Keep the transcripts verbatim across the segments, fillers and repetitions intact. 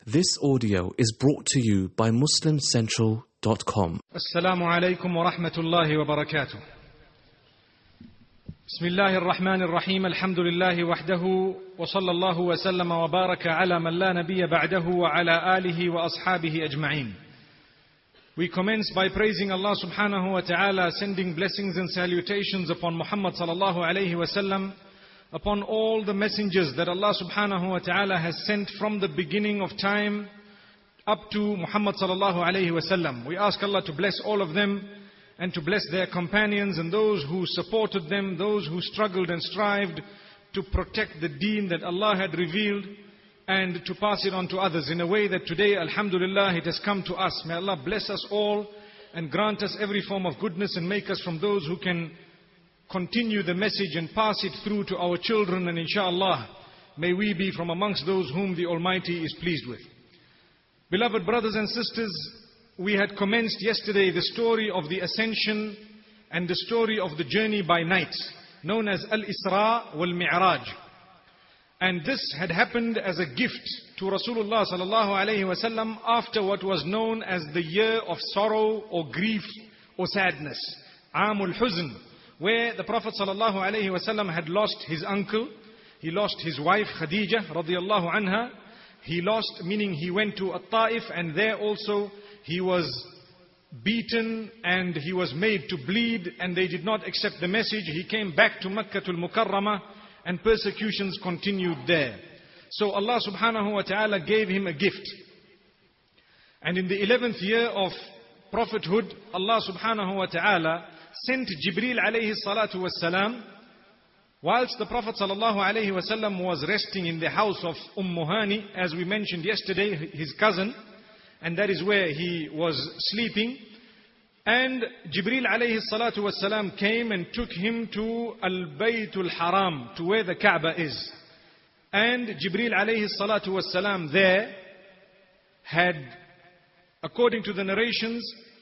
This audio is brought to you by Muslim Central dot com. Assalamu alaikum wa rahmatullahi wa barakatuh. Bismillahir Rahmanir Rahim. Alhamdulillahi wahdahu wa sallallahu wa sallama wa baraka ala man la nabiyya ba'dahu wa ala alihi wa ashabihi ajma'in. We commence by praising Allah subhanahu wa ta'ala, sending blessings and salutations upon Muhammad sallallahu alayhi wa sallam, upon all the messengers that Allah subhanahu wa ta'ala has sent from the beginning of time up to Muhammad sallallahu alayhi wa sallam. We ask Allah to bless all of them and to bless their companions and those who supported them, those who struggled and strived to protect the deen that Allah had revealed and to pass it on to others in a way that today, alhamdulillah, it has come to us. May Allah bless us all and grant us every form of goodness and make us from those who can continue the message and pass it through to our children, and inshallah, may we be from amongst those whom the Almighty is pleased with. Beloved brothers and sisters, we had commenced yesterday the story of the ascension and the story of the journey by night, known as Al-Isra wal-Mi'raj. And this had happened as a gift to Rasulullah sallallahu alayhi wa sallam after what was known as the year of sorrow or grief or sadness, Amul Huzn, where the Prophet sallallahu alayhi wa sallam had lost his uncle, he lost his wife Khadija radiyallahu anha, he lost, meaning he went to At-Ta'if, and there also he was beaten and he was made to bleed, and they did not accept the message. He came back to Makkatul Mukarramah and persecutions continued there. So Allah subhanahu wa ta'ala gave him a gift. And in the eleventh year of prophethood, Allah subhanahu wa ta'ala sent Jibreel alayhi salatu was salam, whilst the Prophet sallallahu alayhi wa sallam was resting in the house of Umm Hani, as we mentioned yesterday, his cousin, and that is where he was sleeping. And Jibreel alayhi salatu was salam came and took him to Al-Baytul Haram, to where the Kaaba is. And Jibreel alayhi salatu was salam there had, according to the narrations,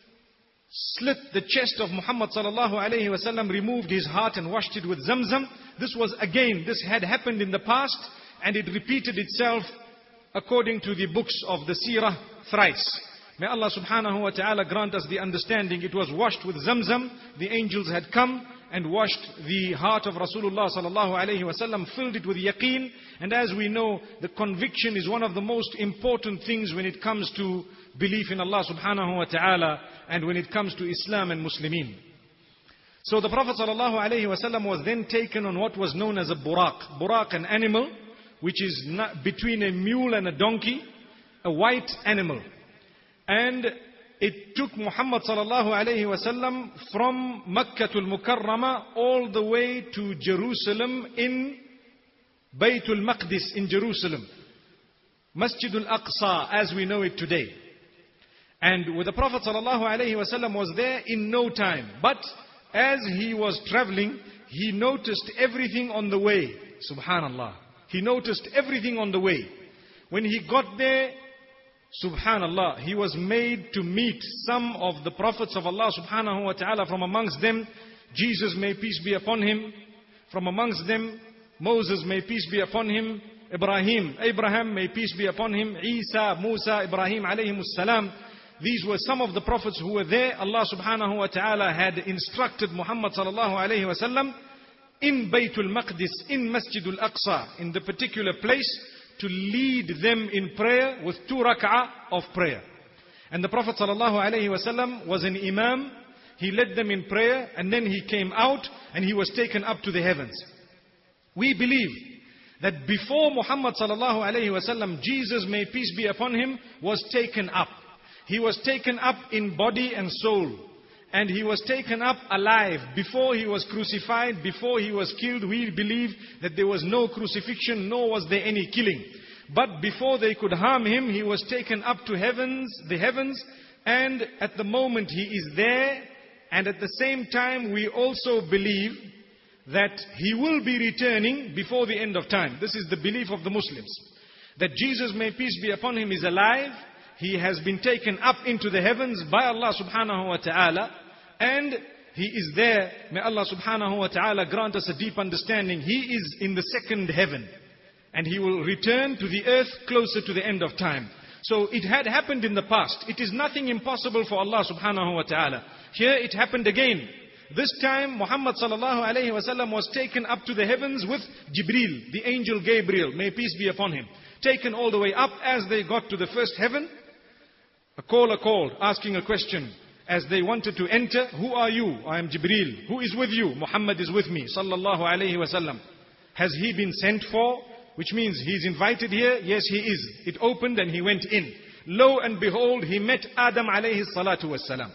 slit the chest of Muhammad sallallahu alayhi wa sallam, removed his heart and washed it with Zamzam. This was again, this had happened in the past, and it repeated itself according to the books of the Seerah thrice. May Allah subhanahu wa ta'ala grant us the understanding. It was washed with Zamzam. The angels had come and washed the heart of Rasulullah sallallahu alayhi wa sallam, filled it with yaqeen. And as we know, the conviction is one of the most important things when it comes to belief in Allah subhanahu wa ta'ala and when it comes to Islam and Muslimin. So the Prophet sallallahu alayhi wa sallam was then taken on what was known as a buraq. Buraq, an animal which is not between a mule and a donkey, a white animal. And it took Muhammad sallallahu alayhi wa sallam from Makkatul Mukarramah all the way to Jerusalem, in Baytul Maqdis in Jerusalem, Masjidul Aqsa as we know it today. And with the Prophet sallallahu alayhi wa sallam was there in no time. But as he was traveling, he noticed everything on the way. Subhanallah. He noticed everything on the way. When he got there, subhanallah, he was made to meet some of the prophets of Allah subhanahu wa ta'ala. From amongst them, Jesus, may peace be upon him. From amongst them, Moses, may peace be upon him. Ibrahim, Abraham, may peace be upon him. Isa, Musa, Ibrahim alayhimus salam. These were some of the prophets who were there. Allah subhanahu wa ta'ala had instructed Muhammad sallallahu alayhi wa sallam in Baytul Maqdis, in Masjidul Aqsa, in the particular place, to lead them in prayer with two rak'ah of prayer. And the Prophet sallallahu alayhi wa sallam was an imam. He led them in prayer, and then he came out and he was taken up to the heavens. We believe that before Muhammad sallallahu alayhi wa sallam, Jesus, may peace be upon him, was taken up. He was taken up in body and soul. And he was taken up alive. Before he was crucified, before he was killed, we believe that there was no crucifixion, nor was there any killing. But before they could harm him, he was taken up to heavens, the heavens, and at the moment he is there. And at the same time, we also believe that he will be returning before the end of time. This is the belief of the Muslims. That Jesus, may peace be upon him, is alive. He has been taken up into the heavens by Allah subhanahu wa ta'ala. And he is there. May Allah subhanahu wa ta'ala grant us a deep understanding. He is in the second heaven. And he will return to the earth closer to the end of time. So it had happened in the past. It is nothing impossible for Allah subhanahu wa ta'ala. Here it happened again. This time Muhammad sallallahu alayhi wa sallam was taken up to the heavens with Jibreel, the angel Gabriel, may peace be upon him. Taken all the way up. As they got to the first heaven, a caller called, asking a question. As they wanted to enter, who are you? I am Jibreel. Who is with you? Muhammad is with me, sallallahu alayhi wa sallam. Has he been sent for? Which means he is invited here. Yes, he is. It opened and he went in. Lo and behold, he met Adam alayhi salatu was salam.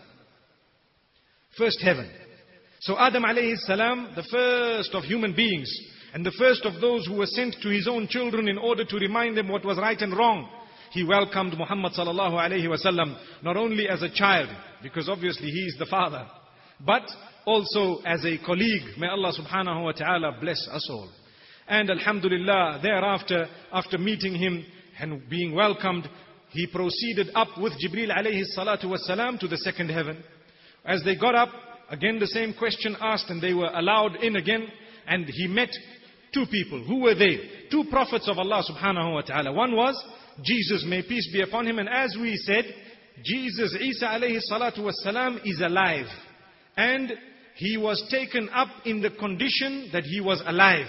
First heaven. So Adam alayhi salam, the first of human beings, and the first of those who were sent to his own children in order to remind them what was right and wrong. He welcomed Muhammad sallallahu alayhi wasallam not only as a child, because obviously he is the father, but also as a colleague. May Allah subhanahu wa ta'ala bless us all. And alhamdulillah, thereafter, after meeting him and being welcomed, he proceeded up with Jibreel alayhi salatu wasalam to the second heaven. As they got up, again the same question asked, and they were allowed in again, and he met two people. Who were they? Two prophets of Allah subhanahu wa ta'ala. One was Jesus, may peace be upon him. And as we said, Jesus, Isa alayhi salatu wasalam, is alive. And he was taken up in the condition that he was alive.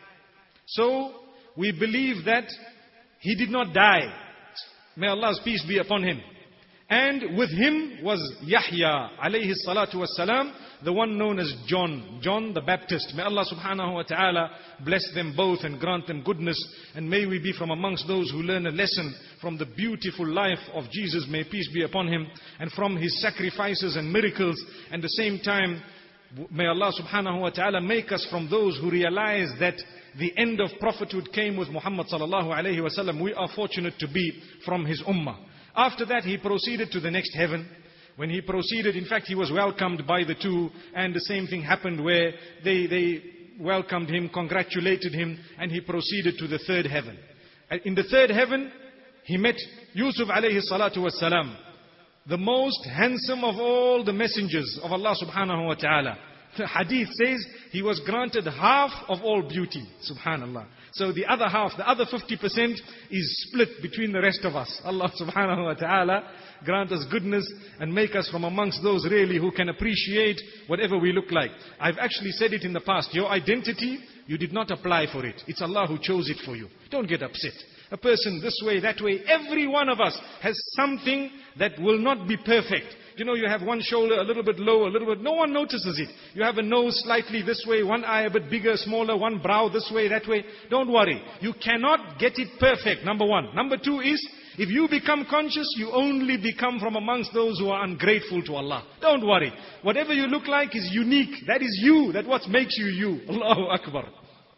So, we believe that he did not die. May Allah's peace be upon him. And with him was Yahya alayhi salatu wassalam, the one known as John, John the Baptist. May Allah subhanahu wa ta'ala bless them both and grant them goodness. And may we be from amongst those who learn a lesson from the beautiful life of Jesus, may peace be upon him, and from his sacrifices and miracles. And at the same time, may Allah subhanahu wa ta'ala make us from those who realize that the end of prophethood came with Muhammad sallallahu alayhi wa sallam. We are fortunate to be from his ummah. After that, he proceeded to the next heaven. When he proceeded, in fact, he was welcomed by the two, and the same thing happened where they, they welcomed him, congratulated him, and he proceeded to the third heaven. In the third heaven, he met Yusuf alayhi salatu was salam, the most handsome of all the messengers of Allah subhanahu wa ta'ala. The hadith says he was granted half of all beauty. Subhanallah. So the other half, the other fifty percent is split between the rest of us. Allah subhanahu wa ta'ala grant us goodness and make us from amongst those really who can appreciate whatever we look like. I've actually said it in the past. Your identity, you did not apply for it. It's Allah who chose it for you. Don't get upset. A person this way, that way, every one of us has something that will not be perfect. You know, you have one shoulder a little bit low, a little bit, no one notices it. You have a nose slightly this way, one eye a bit bigger, smaller, one brow this way, that way. Don't worry. You cannot get it perfect, number one. Number two is, if you become conscious, you only become from amongst those who are ungrateful to Allah. Don't worry. Whatever you look like is unique. That is you. That's what makes you you. Allahu Akbar.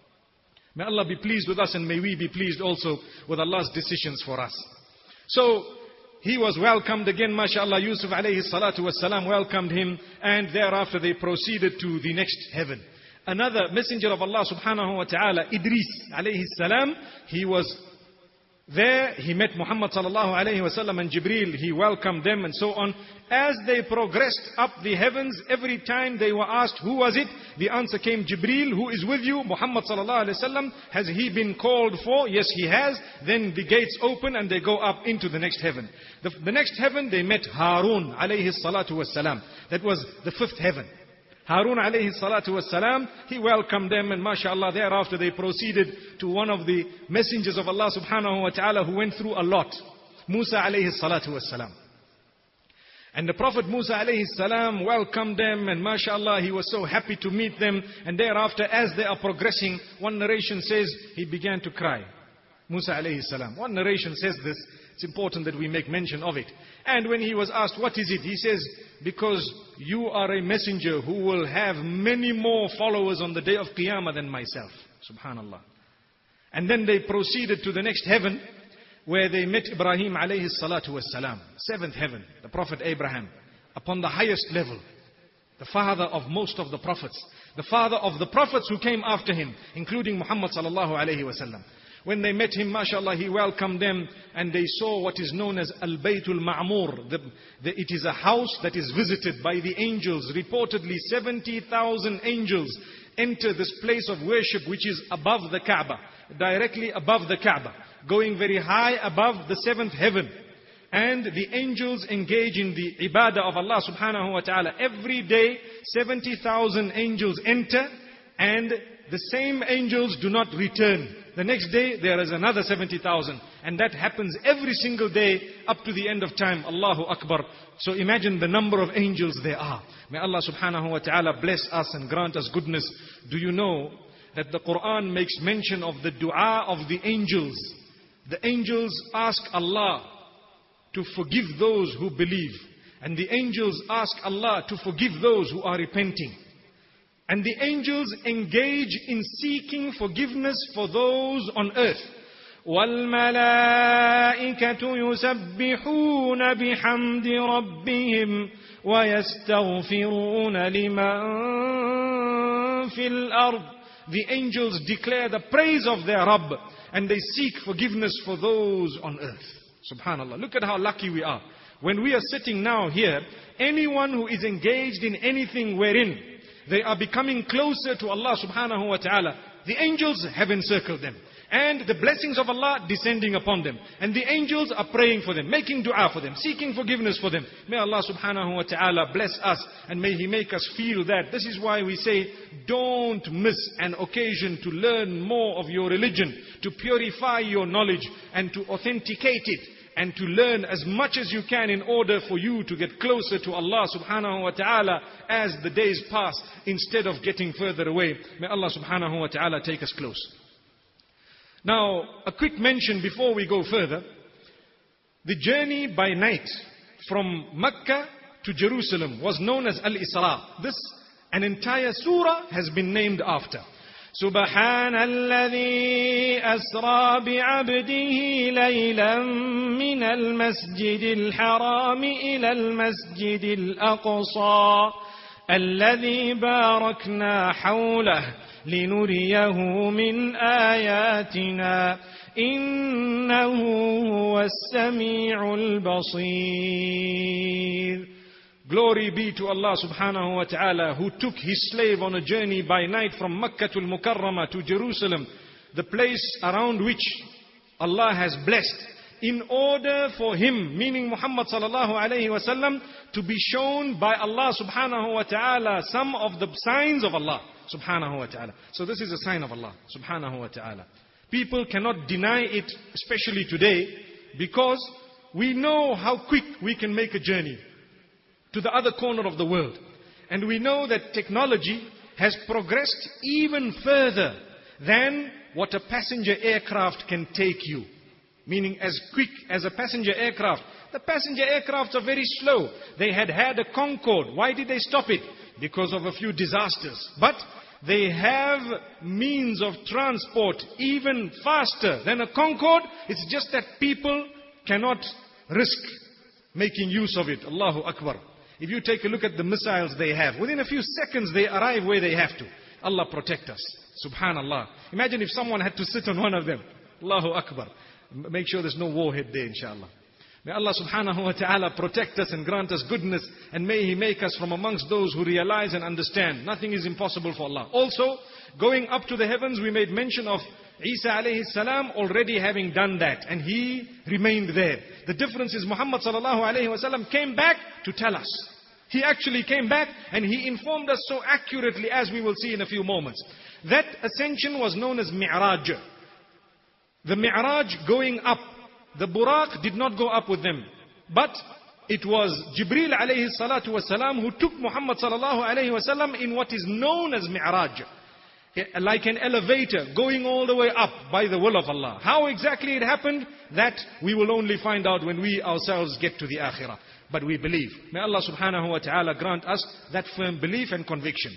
May Allah be pleased with us, and may we be pleased also with Allah's decisions for us. So, he was welcomed again, mashallah. Yusuf alayhi salatu was salam welcomed him, and thereafter they proceeded to the next heaven. Another messenger of Allah subhanahu wa ta'ala, Idris alayhi salam, he was there. He met Muhammad sallallahu alayhi wa sallam and Jibreel. He welcomed them and so on. As they progressed up the heavens, every time they were asked, who was it? The answer came, Jibreel. Who is with you? Muhammad sallallahu alayhi wa sallam. Has he been called for? Yes, he has. Then the gates open and they go up into the next heaven. The, the next heaven, they met Harun alayhi salatu was salam. That was the fifth heaven. Harun alayhi salatu was salam, he welcomed them, and mashallah, thereafter they proceeded to one of the messengers of Allah subhanahu wa ta'ala who went through a lot. Musa alayhi salatu was salam. And the Prophet Musa alayhi salam welcomed them, and mashallah, he was so happy to meet them. And thereafter, as they are progressing, one narration says, he began to cry. Musa alayhi salam. One narration says this. It's important that we make mention of it. And when he was asked, what is it? He says, because you are a messenger who will have many more followers on the day of Qiyamah than myself. Subhanallah. And then they proceeded to the next heaven, where they met Ibrahim alayhi salatu was salam. Seventh heaven, the Prophet Abraham, upon the highest level. The father of most of the prophets. The father of the prophets who came after him, including Muhammad sallallahu alayhi wa sallam. When they met him, mashallah, he welcomed them, and they saw what is known as Al-Baytul Ma'mur. The, the, it is a house that is visited by the angels. Reportedly, seventy thousand angels enter this place of worship, which is above the Kaaba, directly above the Kaaba, going very high above the seventh heaven. And the angels engage in the ibadah of Allah subhanahu wa ta'ala. Every day, seventy thousand angels enter, and the same angels do not return. The next day, there is another seventy thousand. And that happens every single day up to the end of time. Allahu Akbar. So imagine the number of angels there are. May Allah subhanahu wa ta'ala bless us and grant us goodness. Do you know that the Quran makes mention of the dua of the angels? The angels ask Allah to forgive those who believe. And the angels ask Allah to forgive those who are repenting. And the angels engage in seeking forgiveness for those on earth. وَالْمَلَائِكَةُ يُسَبِّحُونَ بِحَمْدِ رَبِّهِمْ وَيَسْتَغْفِرُونَ لِمَنْ فِي الْأَرْضِ. The angels declare the praise of their Rabb, and they seek forgiveness for those on earth. Subhanallah. Look at how lucky we are. When we are sitting now here, anyone who is engaged in anything wherein they are becoming closer to Allah subhanahu wa ta'ala, the angels have encircled them. And the blessings of Allah descending upon them. And the angels are praying for them, making dua for them, seeking forgiveness for them. May Allah subhanahu wa ta'ala bless us, and may He make us feel that. This is why we say, don't miss an occasion to learn more of your religion, to purify your knowledge and to authenticate it, and to learn as much as you can in order for you to get closer to Allah subhanahu wa ta'ala as the days pass, instead of getting further away. May Allah subhanahu wa ta'ala take us close. Now, a quick mention before we go further. The journey by night from Mecca to Jerusalem was known as Al-Isra. This, an entire surah has been named after. سبحان الذي أسرى بعبده ليلا من المسجد الحرام إلى المسجد الأقصى الذي باركنا حوله لنريه من آياتنا إنه هو السميع البصير. Glory be to Allah subhanahu wa ta'ala, who took His slave on a journey by night from Makkah to Al-Mukarramah to Jerusalem, the place around which Allah has blessed, in order for him, meaning Muhammad sallallahu alayhi wa sallam, to be shown by Allah subhanahu wa ta'ala some of the signs of Allah subhanahu wa ta'ala. So this is a sign of Allah subhanahu wa ta'ala. People cannot deny it, especially today, because we know how quick we can make a journey to the other corner of the world. And we know that technology has progressed even further than what a passenger aircraft can take you. Meaning as quick as a passenger aircraft. The passenger aircrafts are very slow. They had had a Concorde. Why did they stop it? Because of a few disasters. But they have means of transport even faster than a Concorde. It's just that people cannot risk making use of it. Allahu Akbar. If you take a look at the missiles they have, within a few seconds they arrive where they have to. Allah protect us. Subhanallah. Imagine if someone had to sit on one of them. Allahu Akbar. Make sure there's no warhead there, inshallah. May Allah subhanahu wa ta'ala protect us and grant us goodness, and may He make us from amongst those who realize and understand nothing is impossible for Allah. Also, going up to the heavens, we made mention of Isa alayhi salam already having done that, and he remained there. The difference is Muhammad sallallahu alayhi wa sallam came back to tell us. He actually came back and he informed us so accurately, as we will see in a few moments. That ascension was known as Mi'raj. The Mi'raj, going up. The Buraq did not go up with them, but it was Jibreel alayhi salatu wasalam who took Muhammad sallallahu alayhi wa sallam in what is known as Mi'raj. Like an elevator going all the way up by the will of Allah. How exactly it happened, that we will only find out when we ourselves get to the akhirah. But we believe. May Allah subhanahu wa ta'ala grant us that firm belief and conviction.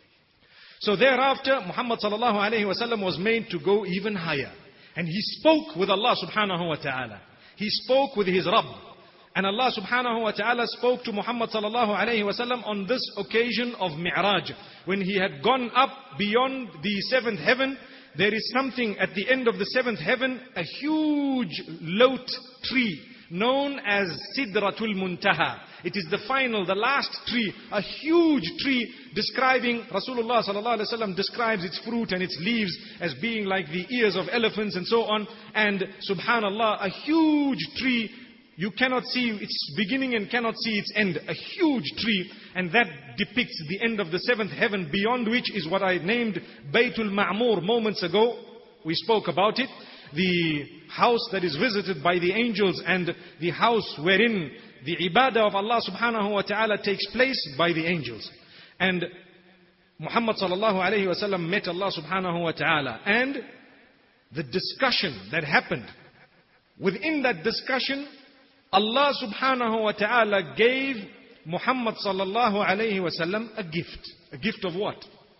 So thereafter, Muhammad sallallahu alayhi wa sallam was made to go even higher. And he spoke with Allah subhanahu wa ta'ala. He spoke with his Rabb. And Allah subhanahu wa ta'ala spoke to Muhammad sallallahu alayhi wa sallam on this occasion of Mi'raj. When he had gone up beyond the seventh heaven, there is something at the end of the seventh heaven, a huge lot tree known as Sidratul Muntaha. It is the final, the last tree, a huge tree describing, Rasulullah sallallahu alaihi wasallam describes its fruit and its leaves as being like the ears of elephants and so on. And subhanallah, a huge tree You cannot see its beginning and cannot see its end. A huge tree, and that depicts the end of the seventh heaven, beyond which is what I named Baytul Ma'mur moments ago. We spoke about it. The house that is visited by the angels, and the house wherein the ibadah of Allah subhanahu wa ta'ala takes place by the angels. And Muhammad sallallahu alayhi wa sallam met Allah subhanahu wa ta'ala. And the discussion that happened, within that discussion, Allah subhanahu wa ta'ala gave Muhammad sallallahu alayhi wa sallam a gift. A gift of what?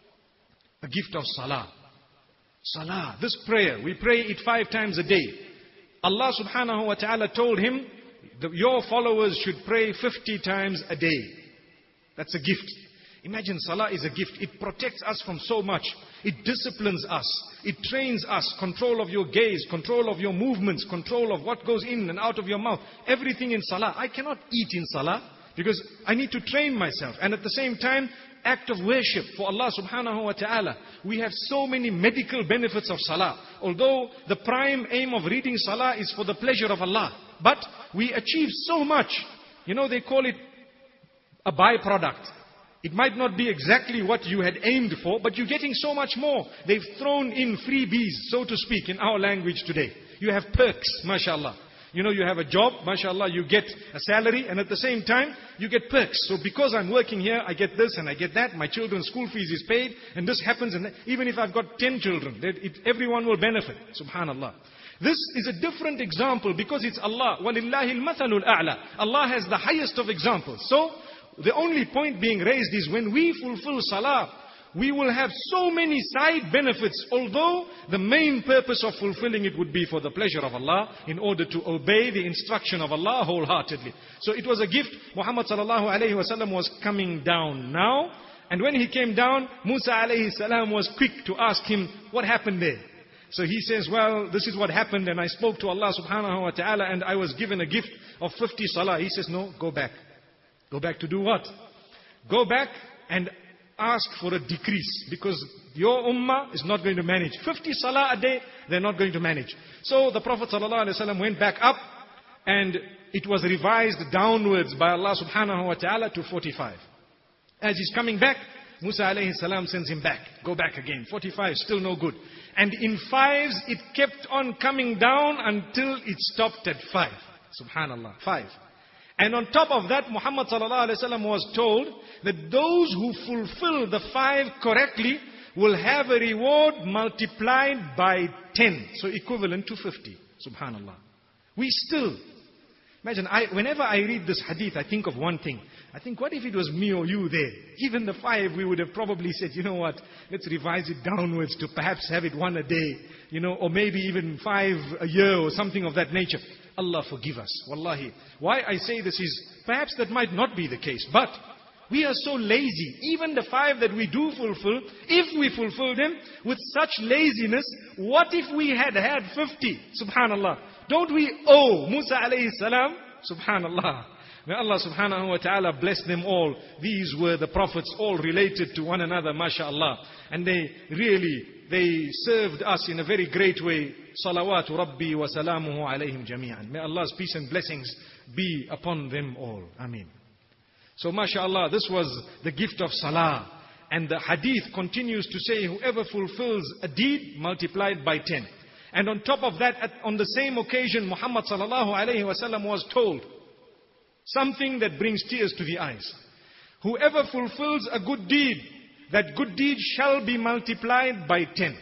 A gift of salah. Salah, this prayer, we pray it five times a day. Allah subhanahu wa ta'ala told him, your followers should pray fifty times a day. That's a gift. Imagine, salah is a gift. It protects us from so much. It disciplines us. It trains us. Control of your gaze, control of your movements, control of what goes in and out of your mouth. Everything in salah. I cannot eat in salah because I need to train myself. And at the same time, act of worship for Allah subhanahu wa ta'ala. We have so many medical benefits of salah. Although the prime aim of reading salah is for the pleasure of Allah. But we achieve so much. You know, they call it a byproduct. It might not be exactly what you had aimed for, but you're getting so much more. They've thrown in freebies, so to speak, in our language today. You have perks, mashallah. You know, you have a job, mashallah, you get a salary, and at the same time, you get perks. So because I'm working here, I get this and I get that. My children's school fees is paid, and this happens. And that. Even if I've got ten children, that it, everyone will benefit. Subhanallah. This is a different example because it's Allah. وَلِلَّهِ الْمَثَلُ الْأَعْلَى. Allah has the highest of examples. So, the only point being raised is when we fulfill salah, we will have so many side benefits, although the main purpose of fulfilling it would be for the pleasure of Allah, in order to obey the instruction of Allah wholeheartedly. So it was a gift. Muhammad sallallahu alayhi wa sallam was coming down now, and when he came down, Musa alayhi salam was quick to ask him, what happened there? So he says, well, this is what happened, and I spoke to Allah subhanahu wa ta'ala, and I was given a gift of fifty salah. He says, no, go back. Go back to do what? Go back and ask for a decrease, because your ummah is not going to manage. fifty salah a day, they're not going to manage. So the Prophet ﷺ went back up, and it was revised downwards by Allah subhanahu wa ta'ala to forty-five. As he's coming back, Musa alayhi salam sends him back. Go back again. forty-five, still no good. And in fives, it kept on coming down until it stopped at five. Subhanallah. Five. And on top of that, Muhammad sallallahu alaihi wasallam was told that those who fulfill the five correctly will have a reward multiplied by ten. So equivalent to fifty. Subhanallah. We still, imagine, I, whenever I read this hadith, I think of one thing. I think, what if it was me or you there? Even the five, we would have probably said, you know what, let's revise it downwards to perhaps have it one a day, you know, or maybe even five a year or something of that nature. Allah forgive us. Wallahi. Why I say this is, perhaps that might not be the case, but we are so lazy. Even the five that we do fulfill, if we fulfill them with such laziness, what if we had had fifty? Subhanallah. Don't we owe Musa alayhi salam? Subhanallah. May Allah subhanahu wa ta'ala bless them all. These were the prophets, all related to one another, mashallah. And they really, they served us in a very great way. Salawatu Rabbi wa salamuhu alayhim jami'an. May Allah's peace and blessings be upon them all. Ameen. So mashallah, this was the gift of salah. And the hadith continues to say, whoever fulfills a deed, multiplied by ten. And on top of that, at, on the same occasion, Muhammad sallallahu alayhi wa sallam was told something that brings tears to the eyes. Whoever fulfills a good deed, that good deed shall be multiplied by ten.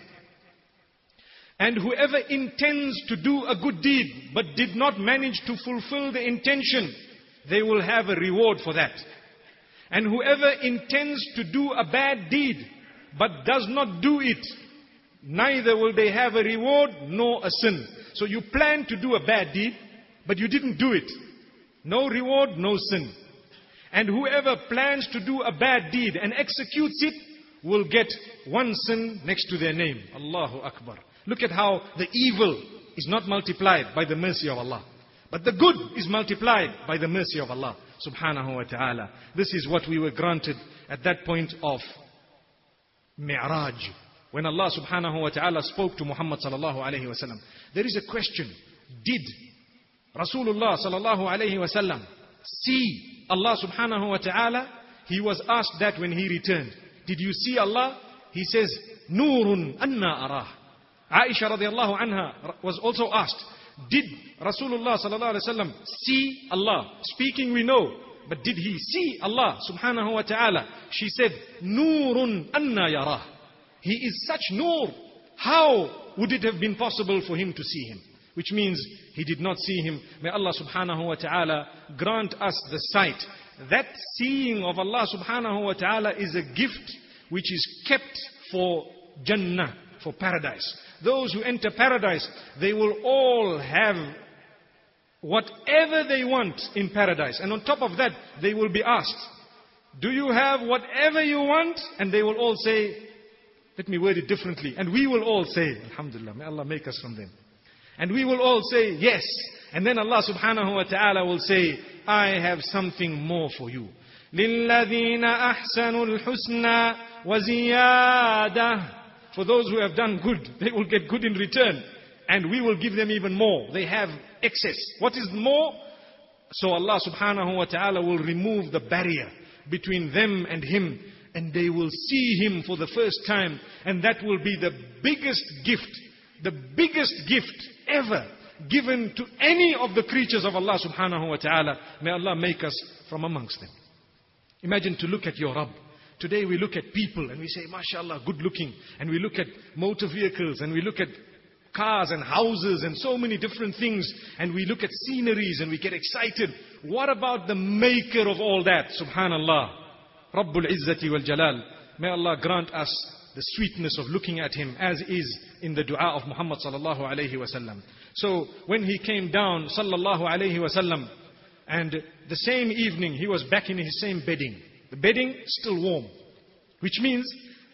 And whoever intends to do a good deed, but did not manage to fulfill the intention, they will have a reward for that. And whoever intends to do a bad deed, but does not do it, neither will they have a reward nor a sin. So you plan to do a bad deed, but you didn't do it. No reward, no sin. And whoever plans to do a bad deed and executes it, will get one sin next to their name. Allahu Akbar. Look at how the evil is not multiplied by the mercy of Allah, but the good is multiplied by the mercy of Allah subhanahu wa ta'ala. This is what we were granted at that point of Mi'raj, when Allah subhanahu wa ta'ala spoke to Muhammad sallallahu alayhi wa sallam. There is a question. Did Rasulullah sallallahu alayhi wa sallam see Allah subhanahu wa ta'ala? He was asked that when he returned. Did you see Allah? He says, Nurun anna arah. Aisha radiallahu anha was also asked, did Rasulullah sallallahu alayhi wa sallam see Allah? Speaking we know, but did he see Allah subhanahu wa ta'ala? She said, Nurun anna yarah. He is such nur. How would it have been possible for him to see him? Which means he did not see him. May Allah subhanahu wa ta'ala grant us the sight. That seeing of Allah subhanahu wa ta'ala is a gift which is kept for Jannah, for paradise. Those who enter paradise, they will all have whatever they want in paradise. And on top of that, they will be asked, do you have whatever you want? And they will all say, let me word it differently. And we will all say, Alhamdulillah, may Allah make us from them. And we will all say, yes. And then Allah subhanahu wa ta'ala will say, I have something more for you. لِلَّذِينَ أَحْسَنُوا الْحُسْنَى وَزِيَادَةً. For those who have done good, they will get good in return. And we will give them even more. They have excess. What is more? So Allah subhanahu wa ta'ala will remove the barrier between them and Him. And they will see Him for the first time. And that will be the biggest gift. The biggest gift ever given to any of the creatures of Allah subhanahu wa ta'ala. May Allah make us from amongst them. Imagine to look at your Rabb. Today we look at people and we say, mashallah, good looking. And we look at motor vehicles and we look at cars and houses and so many different things. And we look at sceneries and we get excited. What about the maker of all that? Subhanallah. Rabbul Izzati wal Jalal. May Allah grant us the sweetness of looking at Him as is in the dua of Muhammad sallallahu alayhi wa sallam. So when he came down sallallahu alayhi wa sallam, and the same evening he was back in his same bedding. The bedding still warm. Which means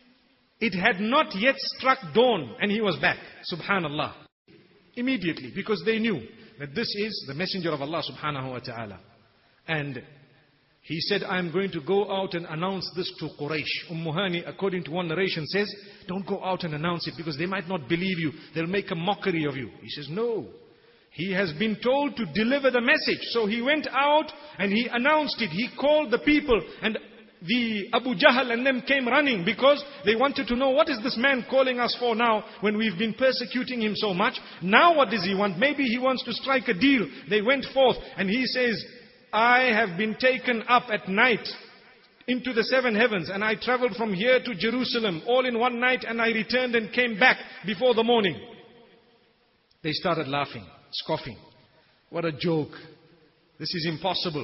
it had not yet struck dawn and he was back. Subhanallah. Immediately, because they knew that this is the messenger of Allah subhanahu wa ta'ala. And he said, I'm going to go out and announce this to Quraysh. Umm Hani, according to one narration, says, don't go out and announce it because they might not believe you. They'll make a mockery of you. He says, no. He has been told to deliver the message. So he went out and he announced it. He called the people and the Abu Jahl and them came running because they wanted to know, what is this man calling us for now when we've been persecuting him so much? Now what does he want? Maybe he wants to strike a deal. They went forth and he says, I have been taken up at night into the seven heavens and I traveled from here to Jerusalem all in one night and I returned and came back before the morning. They started laughing, scoffing. What a joke. This is impossible.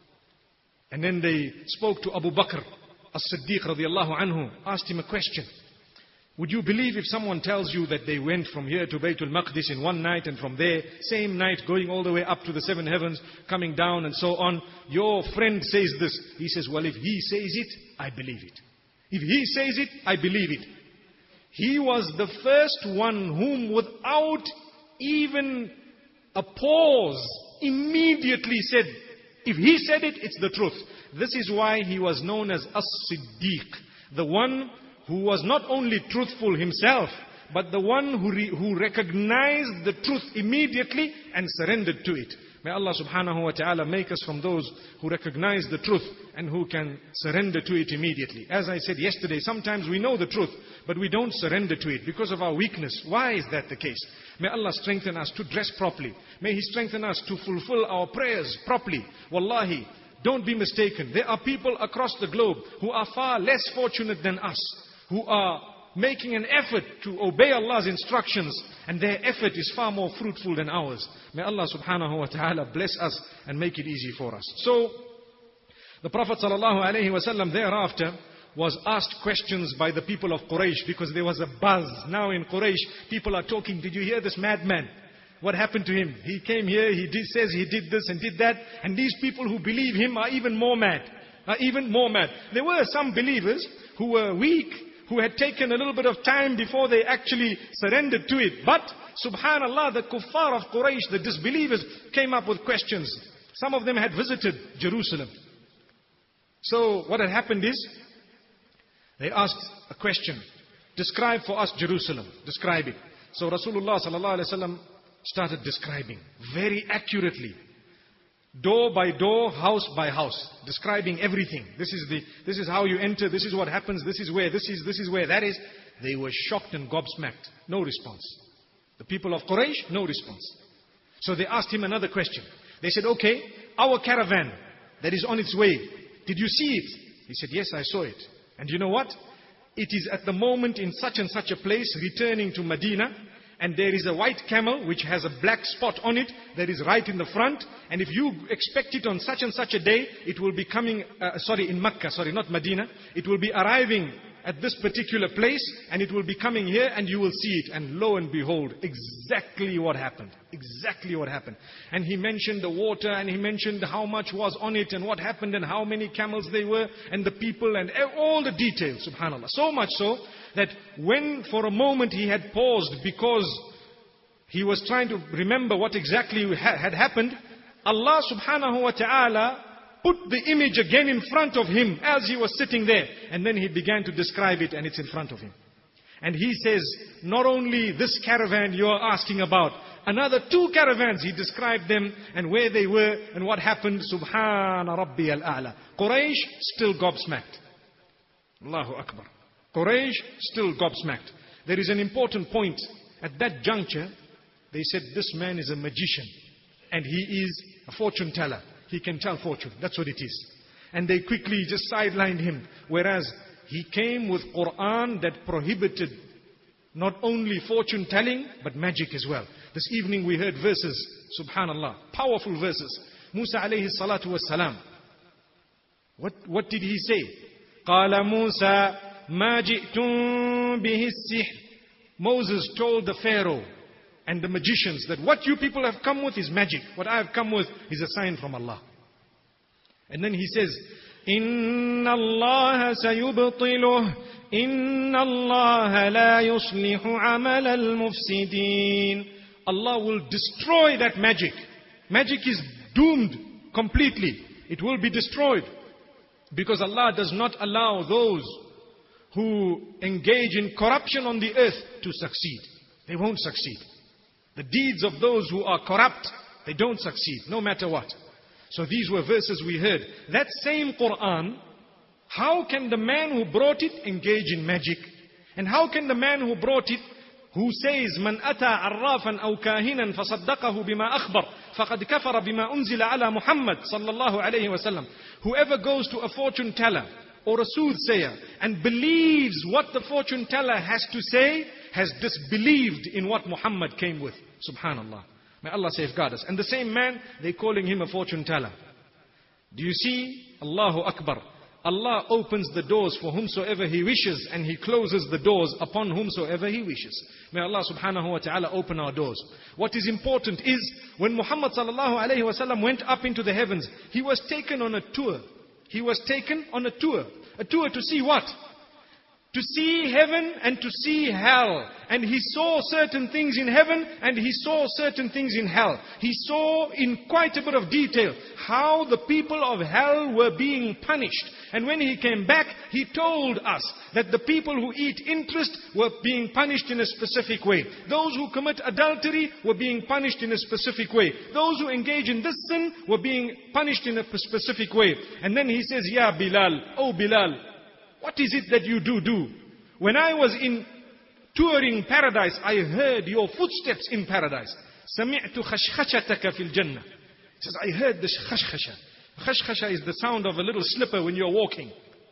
And then they spoke to Abu Bakr as-Siddiq radiallahu anhu, asked him a question. Would you believe if someone tells you that they went from here to Baytul Maqdis in one night and from there, same night, going all the way up to the seven heavens, coming down and so on? Your friend says this. He says, well, if he says it, I believe it. If he says it, I believe it. He was the first one whom without even a pause, immediately said, if he said it, it's the truth. This is why he was known as As-Siddiq, the one who was not only truthful himself, but the one who, re, who recognized the truth immediately and surrendered to it. May Allah subhanahu wa ta'ala make us from those who recognize the truth and who can surrender to it immediately. As I said yesterday, sometimes we know the truth, but we don't surrender to it because of our weakness. Why is that the case? May Allah strengthen us to dress properly. May He strengthen us to fulfill our prayers properly. Wallahi, don't be mistaken. There are people across the globe who are far less fortunate than us, who are making an effort to obey Allah's instructions, and their effort is far more fruitful than ours. May Allah subhanahu wa ta'ala bless us and make it easy for us. So, the Prophet sallallahu alaihi wasallam thereafter was asked questions by the people of Quraysh because there was a buzz. Now in Quraysh, people are talking, did you hear this madman? What happened to him? He came here, he did, says he did this and did that, and these people who believe him are even more mad. Are even more mad. There were some believers who were weak, who had taken a little bit of time before they actually surrendered to it. But, subhanallah, the kuffar of Quraysh, the disbelievers, came up with questions. Some of them had visited Jerusalem. So, what had happened is, they asked a question. Describe for us Jerusalem. Describe it. So, Rasulullah sallallahu alaihi wasallam started describing very accurately, door by door, house by house, describing everything. This is the, this is how you enter, this is what happens, this is where, this is, this is where, that is. They were shocked and gobsmacked. No response. The people of Quraysh, no response. So they asked him another question. They said, okay, our caravan that is on its way, did you see it? He said, yes, I saw it. And you know what? It is at the moment in such and such a place, returning to Medina, and there is a white camel which has a black spot on it that is right in the front, and if you expect it on such and such a day, it will be coming, uh, sorry, in Mecca, sorry, not Medina, it will be arriving at this particular place, and it will be coming here, and you will see it. And lo and behold, exactly what happened. Exactly what happened. And he mentioned the water, and he mentioned how much was on it, and what happened, and how many camels they were, and the people, and all the details, subhanAllah. So much so, that when for a moment he had paused, because he was trying to remember what exactly had happened, Allah subhanahu wa ta'ala put the image again in front of him as he was sitting there. And then he began to describe it, and it's in front of him. And he says, not only this caravan you are asking about, another two caravans, he described them and where they were and what happened. Subhana Rabbi al-A'la. Quraysh still gobsmacked. Allahu Akbar. Quraysh still gobsmacked. There is an important point. At that juncture, they said, this man is a magician. And he is a fortune teller. He can tell fortune. That's what it is. And they quickly just sidelined him. Whereas he came with Quran that prohibited not only fortune telling, but magic as well. This evening we heard verses, subhanallah, powerful verses. Musa alayhi salatu was salam. What, what did he say? قَالَ مُوسَى مَا جِئْتُم بِهِ السِّحْرِ. Moses told the Pharaoh and the magicians that what you people have come with is magic. What I have come with is a sign from Allah. And then he says, إِنَّ اللَّهَ سَيُبْطِلُهُ إِنَّ اللَّهَ لَا يُصْلِحُ عَمَلَ الْمُفْسِدِينَ. Allah will destroy that magic. Magic is doomed completely. It will be destroyed. Because Allah does not allow those who engage in corruption on the earth to succeed. They won't succeed. The deeds of those who are corrupt, they don't succeed, no matter what. So these were verses we heard. That same Quran, how can the man who brought it engage in magic? And how can the man who brought it, who says, من أتى عرافا أو كاهنا فصدقه بما أخبر فقد كفر بما أنزل على محمد صلى الله عليه وسلم. Whoever goes to a fortune teller or a soothsayer and believes what the fortune teller has to say, has disbelieved in what Muhammad came with. Subhanallah. May Allah safeguard us. And the same man, they're calling him a fortune teller. Do you see? Allahu Akbar. Allah opens the doors for whomsoever He wishes, and He closes the doors upon whomsoever He wishes. May Allah subhanahu wa ta'ala open our doors. What is important is, when Muhammad sallallahu alayhi wa sallam went up into the heavens, he was taken on a tour. He was taken on a tour. A tour to see what? To see heaven and to see hell. And he saw certain things in heaven and he saw certain things in hell. He saw in quite a bit of detail how the people of hell were being punished. And when he came back, he told us that the people who eat interest were being punished in a specific way. Those who commit adultery were being punished in a specific way. Those who engage in this sin were being punished in a specific way. And then he says, Ya Bilal, oh Bilal, what is it that you do do? When I was in touring paradise, I heard your footsteps in paradise. سَمِعْتُ خَشْخَشَتَكَ فِي الْجَنَّةِ. He says, I heard this khashkhasha. Khashkhasha is the sound of a little slipper when you're walking.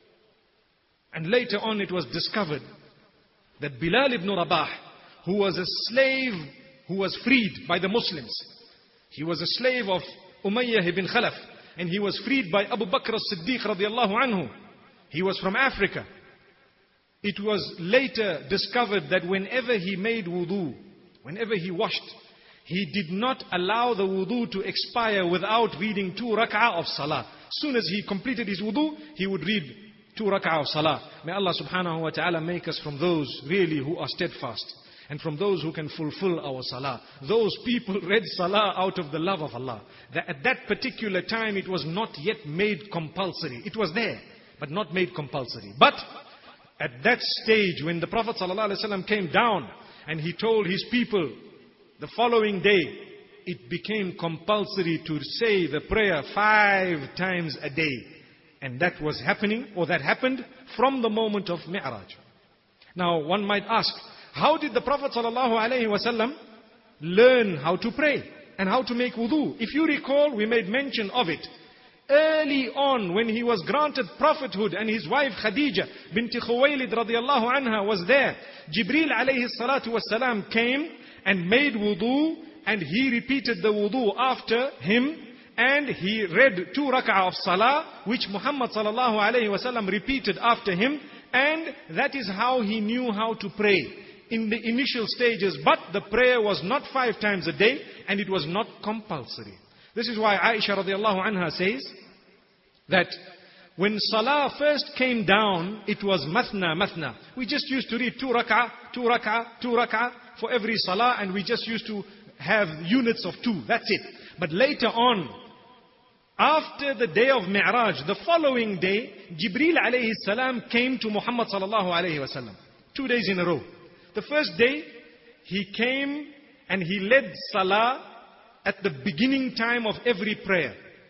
And later on it was discovered that Bilal ibn Rabah, who was a slave who was freed by the Muslims. He was a slave of Umayyah ibn Khalaf. And he was freed by Abu Bakr as-Siddiq radiallahu anhu. He was from Africa. It was later discovered that whenever he made wudu, whenever he washed, he did not allow the wudu to expire without reading two rak'ah of salah. As soon as he completed his wudu, he would read two rak'ah of salah. May Allah subhanahu wa ta'ala make us from those really who are steadfast. And from those who can fulfill our salah. Those people read salah out of the love of Allah. That at that particular time it was not yet made compulsory. It was there, but not made compulsory. But at that stage when the Prophet ﷺ came down and he told his people the following day, it became compulsory to say the prayer five times a day. And that was happening, or that happened from the moment of Mi'raj. Now, one might ask, how did the Prophet ﷺ learn how to pray and how to make wudu? If you recall, we made mention of it. Early on, when he was granted prophethood and his wife Khadija bint Khuwaylid radiallahu anha was there, Jibreel alayhi salatu wasalam came and made wudu, and he repeated the wudu after him, and he read two rak'ah of salah, which Muhammad sallallahu alayhi wasallam repeated after him, and that is how he knew how to pray in the initial stages. But the prayer was not five times a day, and it was not compulsory. This is why Aisha radiallahu anha says that when salah first came down, it was mathna, mathna. We just used to read two rak'ah, two rak'ah, two rak'ah for every salah, and we just used to have units of two. That's it. But later on, after the day of Mi'raj, the following day, Jibreel alayhi salam came to Muhammad sallallahu alayhi wasallam. Two days in a row. The first day, he came and he led salah at the beginning time of every prayer.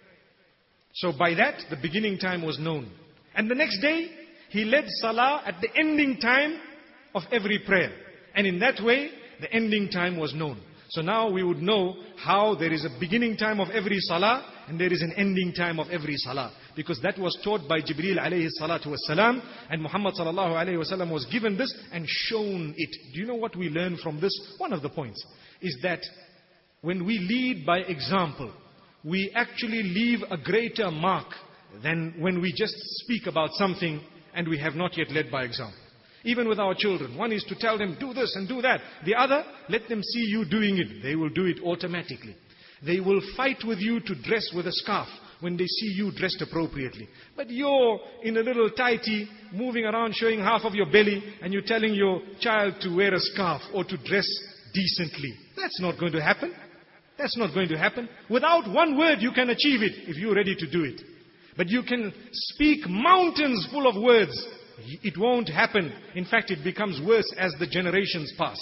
So by that, the beginning time was known. And the next day, he led salah at the ending time of every prayer. And in that way, the ending time was known. So now we would know how there is a beginning time of every salah and there is an ending time of every salah. Because that was taught by Jibreel alayhi salatu wasalam, and Muhammad sallallahu alayhi wasallam was given this and shown it. Do you know what we learn from this? One of the points is that when we lead by example, we actually leave a greater mark than when we just speak about something and we have not yet led by example. Even with our children, one is to tell them, do this and do that. The other, let them see you doing it. They will do it automatically. They will fight with you to dress with a scarf when they see you dressed appropriately. But you're in a little tighty, moving around showing half of your belly, and you're telling your child to wear a scarf or to dress decently. That's not going to happen. That's not going to happen. Without one word you can achieve it if you're ready to do it. But you can speak mountains full of words. It won't happen. In fact, it becomes worse as the generations pass.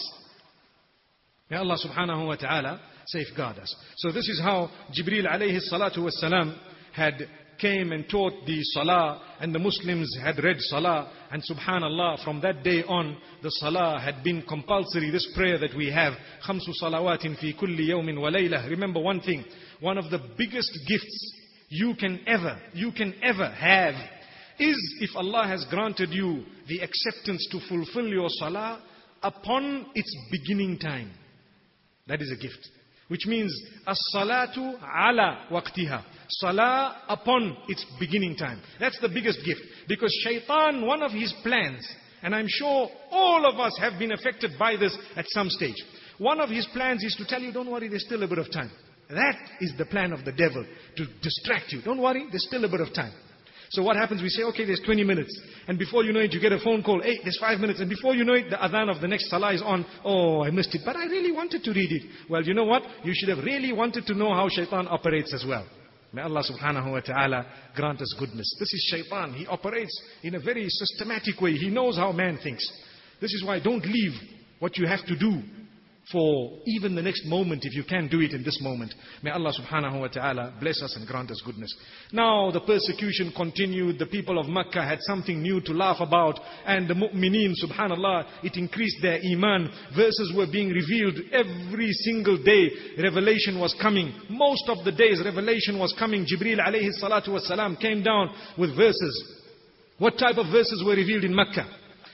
May Allah subhanahu wa ta'ala safeguard us. So this is how Jibreel alayhi salatu wassalam had came and taught the salah, and the Muslims had read salah, and subhanallah, from that day on, the salah had been compulsory. This prayer that we have, khamsu salawatin fi kulli yawmin wa laylah. Remember one thing, one of the biggest gifts you can ever, you can ever have is if Allah has granted you the acceptance to fulfill your salah upon its beginning time. That is a gift. Which means, as-salatu ala waqtiha. Salah upon its beginning time. That's the biggest gift. Because shaitan, one of his plans, and I'm sure all of us have been affected by this at some stage. One of his plans is to tell you, don't worry, there's still a bit of time. That is the plan of the devil, to distract you. Don't worry, there's still a bit of time. So what happens? We say, okay, there's twenty minutes. And before you know it, you get a phone call. Hey, there's five minutes. And before you know it, the adhan of the next salah is on. Oh, I missed it. But I really wanted to read it. Well, you know what? You should have really wanted to know how shaitan operates as well. May Allah subhanahu wa ta'ala grant us goodness. This is shaitan. He operates in a very systematic way. He knows how man thinks. This is why don't leave what you have to do for even the next moment, if you can do it in this moment. May Allah subhanahu wa ta'ala bless us and grant us goodness. Now the persecution continued. The people of Makkah had something new to laugh about. And the mu'mineen, subhanallah, it increased their iman. Verses were being revealed every single day. Revelation was coming. Most of the days revelation was coming. Jibreel alayhi salatu wasalam came down with verses. What type of verses were revealed in Makkah?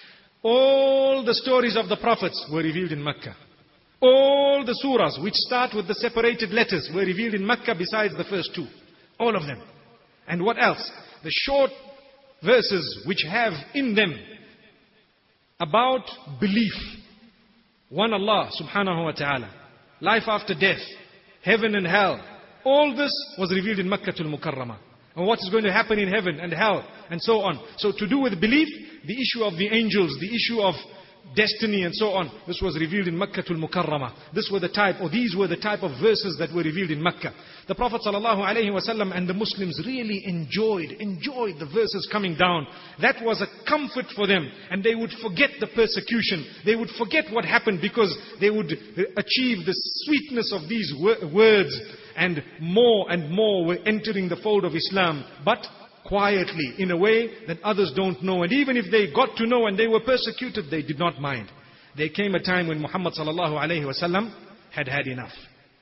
All the stories of the prophets were revealed in Makkah. All the surahs which start with the separated letters were revealed in Makkah besides the first two. All of them. And what else? The short verses which have in them about belief. One Allah subhanahu wa ta'ala. Life after death. Heaven and hell. All this was revealed in Makkatul Mukarramah. And what is going to happen in heaven and hell and so on. So to do with belief, the issue of the angels, the issue of destiny and so on. This was revealed in Makkah al-Mukarramah. This were the type, or these were the type of verses that were revealed in Makkah. The Prophet ﷺ and the Muslims really enjoyed, enjoyed the verses coming down. That was a comfort for them. And they would forget the persecution. They would forget what happened because they would achieve the sweetness of these words. And more and more were entering the fold of Islam. But quietly, in a way that others don't know. And even if they got to know and they were persecuted, they did not mind. There came a time when Muhammad sallallahu alaihi wasallam had had enough.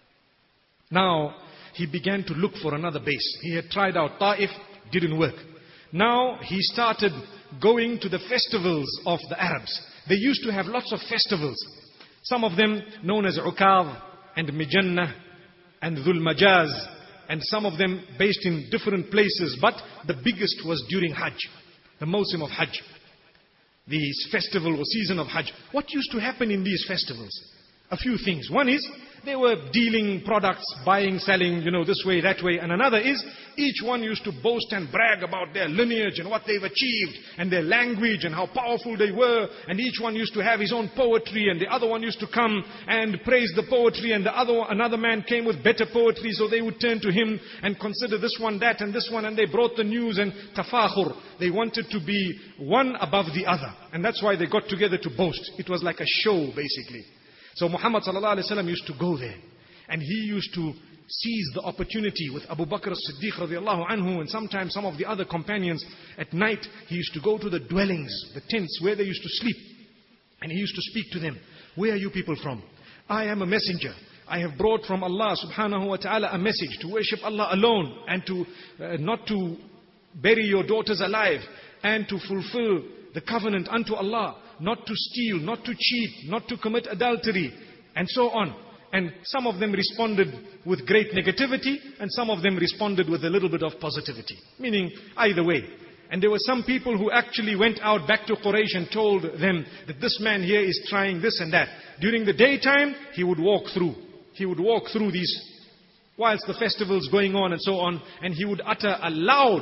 Now, he began to look for another base. He had tried out Ta'if, didn't work. Now, he started going to the festivals of the Arabs. They used to have lots of festivals. Some of them known as Uqab and Mijannah and Dhul Majaz, and some of them based in different places, but the biggest was during Hajj, the Mawsim of Hajj, the festival or season of Hajj. What used to happen in these festivals? A few things. One is, they were dealing products, buying, selling, you know, this way, that way. And another is, each one used to boast and brag about their lineage and what they've achieved and their language and how powerful they were. And each one used to have his own poetry, and the other one used to come and praise the poetry, and the other one, another man came with better poetry, so they would turn to him and consider this one, that, and this one, and they brought the news and tafakhur. They wanted to be one above the other. And that's why they got together to boast. It was like a show, basically. So Muhammad sallallahu alaihi wasallam used to go there, and he used to seize the opportunity with Abu Bakr as-Siddiq radiallahu anhu, and sometimes some of the other companions. At night, he used to go to the dwellings, the tents where they used to sleep, and he used to speak to them. Where are you people from? I am a messenger. I have brought from Allah subhanahu wa ta'ala a message to worship Allah alone, and to uh, not to bury your daughters alive, and to fulfill the covenant unto Allah, not to steal, not to cheat, not to commit adultery, and so on. And some of them responded with great negativity, and some of them responded with a little bit of positivity. Meaning, either way. And there were some people who actually went out back to Quraysh and told them that this man here is trying this and that. During the daytime, he would walk through. He would walk through these, whilst the festival's going on and so on, and he would utter a loud,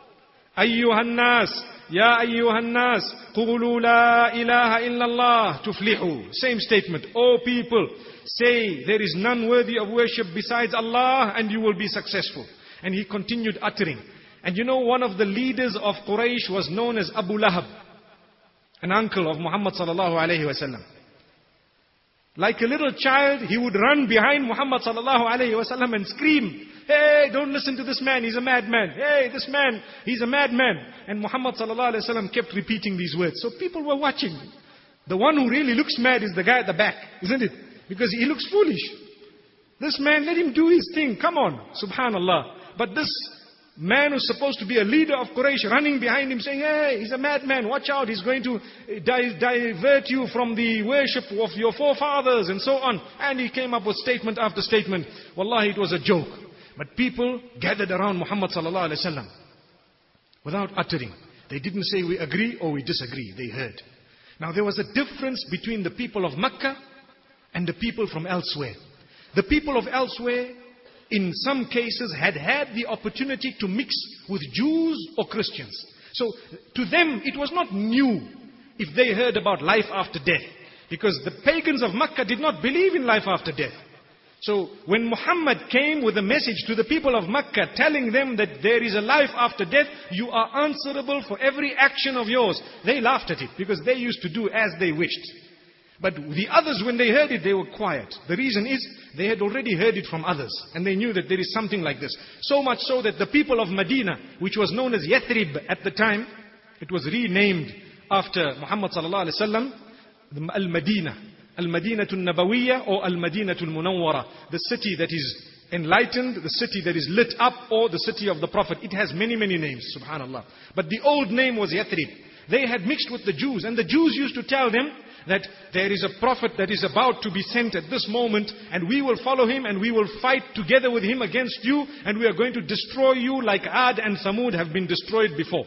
Ayyuhan nas, Ya ayyuhan nas, qulu la ilaha illallah tuflihu. Same statement. O people, say there is none worthy of worship besides Allah, and you will be successful. And he continued uttering. And you know, one of the leaders of Quraysh was known as Abu Lahab, an uncle of Muhammad sallallahu alaihi wasallam. Like a little child, he would run behind Muhammad sallallahu alaihi wasallam and scream, hey, don't listen to this man, he's a madman. Hey, this man, he's a madman. And Muhammad sallallahu alaihi wasallam kept repeating these words. So people were watching. The one who really looks mad is the guy at the back, isn't it? Because he looks foolish. This man, let him do his thing. Come on, subhanallah. But this man who's supposed to be a leader of Quraysh running behind him saying, hey, he's a madman, watch out, he's going to di divert you from the worship of your forefathers and so on. And he came up with statement after statement. Wallahi, it was a joke. But people gathered around Muhammad sallallahu alaihi wasallam without uttering. They didn't say we agree or we disagree. They heard. Now there was a difference between the people of Makkah and the people from elsewhere. The people of elsewhere, in some cases, had had the opportunity to mix with Jews or Christians. So to them, it was not new if they heard about life after death. Because the pagans of Makkah did not believe in life after death. So when Muhammad came with a message to the people of Makkah telling them that there is a life after death, you are answerable for every action of yours, they laughed at it because they used to do as they wished. But the others, when they heard it, they were quiet. The reason is, they had already heard it from others. And they knew that there is something like this. So much so that the people of Medina, which was known as Yathrib at the time, it was renamed after Muhammad sallallahu alaihi wasallam, Al-Madinah. Al-Madinatul Nabawiyya or Al-Madinatul Munawwara. The city that is enlightened, the city that is lit up, or the city of the Prophet. It has many, many names, subhanallah. But the old name was Yathrib. They had mixed with the Jews, and the Jews used to tell them that there is a prophet that is about to be sent at this moment, and we will follow him and we will fight together with him against you, and we are going to destroy you like Ad and Samud have been destroyed before.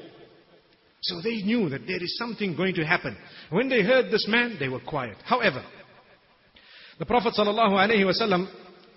So they knew that there is something going to happen. When they heard this man, they were quiet. However, the Prophet sallallahu alaihi wasallam,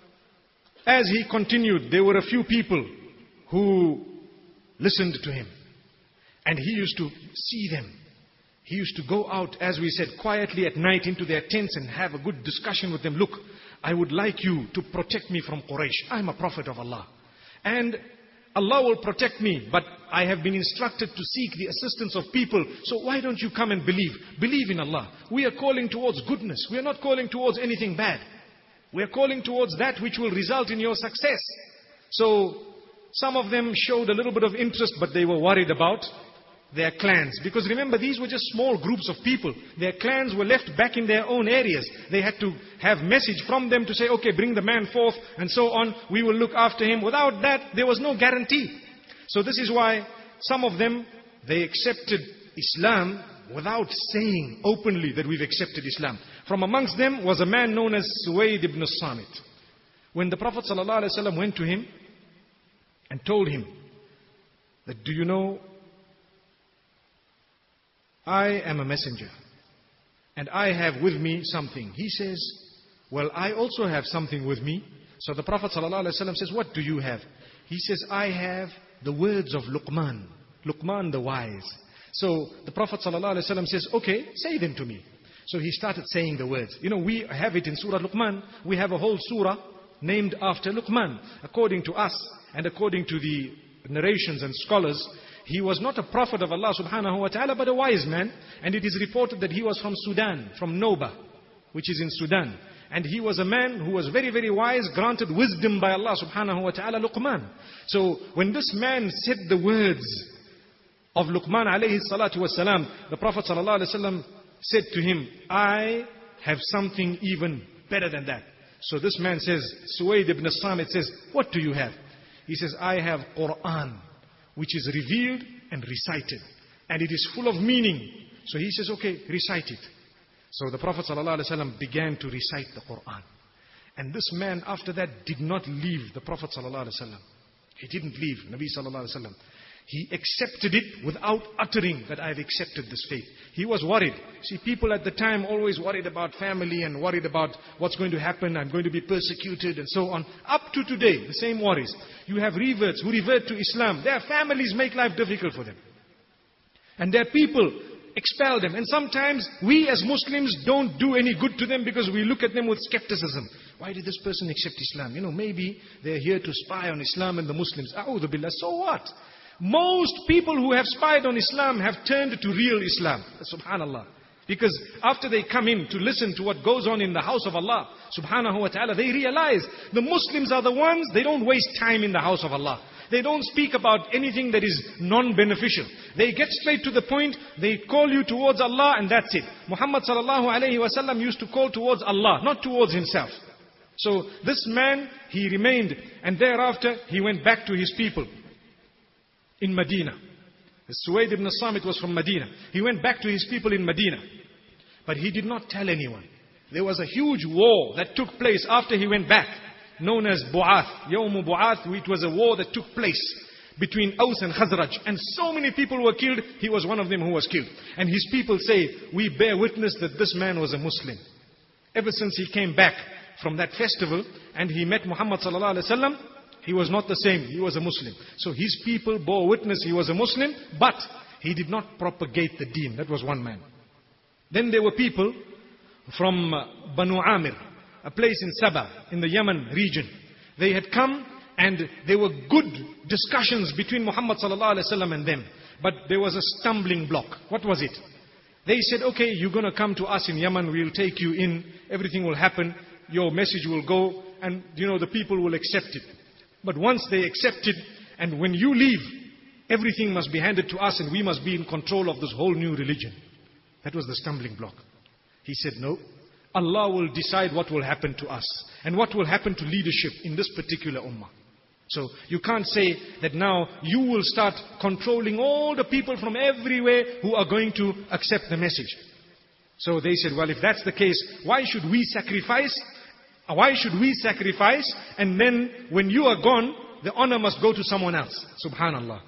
as he continued, there were a few people who listened to him. And he used to see them. he used to go out, as we said, quietly at night into their tents and have a good discussion with them. Look, I would like you to protect me from Quraysh. I'm a prophet of Allah. And Allah will protect me, but I have been instructed to seek the assistance of people. So why don't you come and believe? Believe in Allah. We are calling towards goodness. We are not calling towards anything bad. We are calling towards that which will result in your success. So some of them showed a little bit of interest, but they were worried about their clans. Because remember, these were just small groups of people. Their clans were left back in their own areas. They had to have message from them to say, okay, bring the man forth and so on. We will look after him. Without that, there was no guarantee. So this is why some of them, they accepted Islam without saying openly that we've accepted Islam. From amongst them was a man known as Suwaid ibn Samit. When the Prophet ﷺ went to him and told him that, do you know, I am a messenger and I have with me something. He says, well, I also have something with me. So the Prophet ﷺ says, what do you have? He says, I have the words of Luqman. Luqman the wise. So the Prophet ﷺ says, okay, say them to me. So he started saying the words. You know, we have it in Surah Luqman. We have a whole surah named after Luqman. According to us and according to the narrations and scholars, he was not a prophet of Allah subhanahu wa ta'ala, but a wise man. And it is reported that he was from Sudan, from Noba, which is in Sudan. And he was a man who was very, very wise, granted wisdom by Allah subhanahu wa ta'ala, Luqman. So when this man said the words of Luqman alayhi salatu wasalam, the Prophet sallallahu alayhi wasallam said to him, I have something even better than that. So this man says, Suwaid ibn Samit says, what do you have? He says, I have Quran, which is revealed and recited. And it is full of meaning. So he says, okay, recite it. So the Prophet ﷺ began to recite the Quran. And this man after that did not leave the Prophet ﷺ. He didn't leave Nabi ﷺ. He accepted it without uttering that I have accepted this faith. He was worried. See, people at the time always worried about family and worried about what's going to happen. I'm going to be persecuted and so on. Up to today, the same worries. You have reverts who revert to Islam. Their families make life difficult for them. And their people expel them. And sometimes we as Muslims don't do any good to them because we look at them with skepticism. Why did this person accept Islam? You know, maybe they're here to spy on Islam and the Muslims. A'udhu billah. So what? Most people who have spied on Islam have turned to real Islam. Subhanallah. Because after they come in to listen to what goes on in the house of Allah, subhanahu wa ta'ala, they realize the Muslims are the ones, they don't waste time in the house of Allah. They don't speak about anything that is non-beneficial. They get straight to the point, they call you towards Allah and that's it. Muhammad sallallahu alayhi wa sallam used to call towards Allah, not towards himself. So this man, he remained and thereafter he went back to his people in Medina. Suwaid ibn Samit was from Medina. He went back to his people in Medina. But he did not tell anyone. There was a huge war that took place after he went back, known as Bu'ath. Yawm Bu'ath, it was a war that took place between Aus and Khazraj. And so many people were killed, he was one of them who was killed. And his people say, we bear witness that this man was a Muslim. Ever since he came back from that festival and he met Muhammad sallallahu alaihi wasallam, he was not the same. He was a Muslim. So his people bore witness he was a Muslim, but he did not propagate the deen. That was one man. Then there were people from Banu Amir, a place in Sabah, in the Yemen region. They had come and there were good discussions between Muhammad sallallahu alaihi wasallam and them. But there was a stumbling block. What was it? They said, okay, you're going to come to us in Yemen. We'll take you in. Everything will happen. Your message will go. And, you know, the people will accept it. But once they accept it, and when you leave, everything must be handed to us and we must be in control of this whole new religion. That was the stumbling block. He said, no, Allah will decide what will happen to us and what will happen to leadership in this particular ummah. So you can't say that now you will start controlling all the people from everywhere who are going to accept the message. So they said, well, if that's the case, why should we sacrifice? Why should we sacrifice? And then when you are gone, the honor must go to someone else. Subhanallah.